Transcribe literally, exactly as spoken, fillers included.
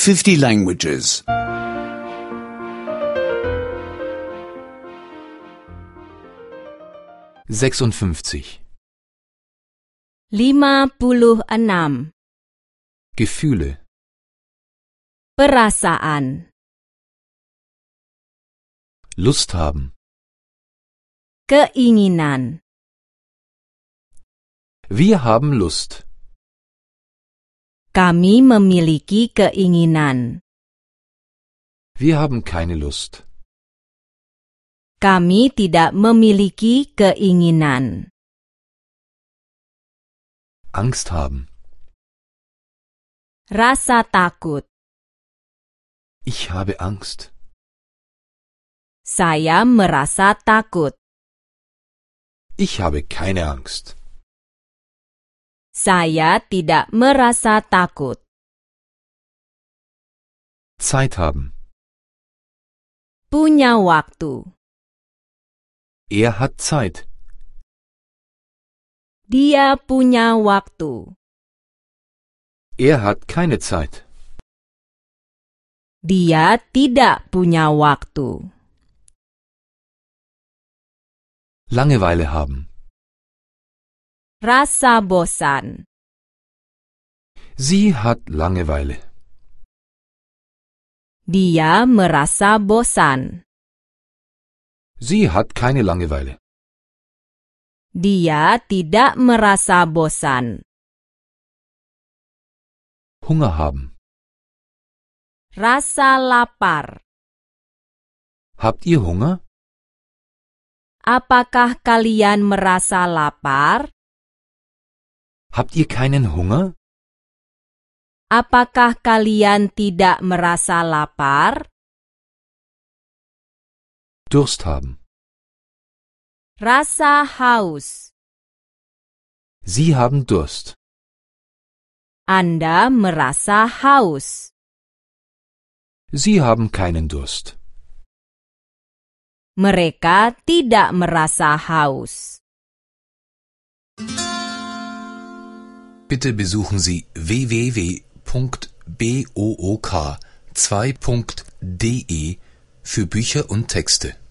fifty languages. sechsundfünfzig. lima puluh enam. Gefühle. Perasaan. Lust haben. Keinginan. Wir haben Lust. Kami memiliki keinginan. Wir haben keine Lust. Kami tidak memiliki keinginan. Angst haben. Rasa takut. Ich habe Angst. Saya merasa takut. Ich habe keine Angst. Saya tidak merasa takut. Zeit haben. Punya waktu. Er hat Zeit. Dia punya waktu. Er hat keine Zeit. Dia tidak punya waktu. Langeweile haben. Rasa bosan. Sie hat Langeweile. Dia merasa bosan. Sie hat keine Langeweile. Dia tidak merasa bosan. Hunger haben. Rasa lapar. Habt ihr Hunger? Apakah kalian merasa lapar? Habt ihr keinen Hunger? Apakah kalian tidak merasa lapar? Durst haben. Rasa haus. Sie haben Durst. Anda merasa haus. Sie haben keinen Durst. Mereka tidak merasa haus. Bitte besuchen Sie w w w punkt book zwei punkt de für Bücher und Texte.